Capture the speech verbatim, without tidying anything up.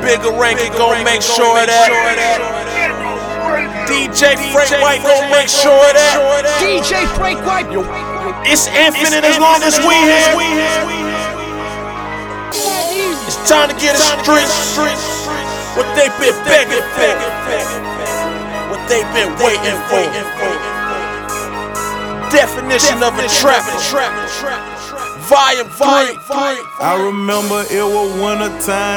Bigger Rankin gon' make sure of that. D J Frank White gon' make sure of that. D J Frank White. It's infinite as long as we here. It's time to get the streets what they been begging for, what they been waiting for. Definition of a trapper. Volume three. I remember it was winter time.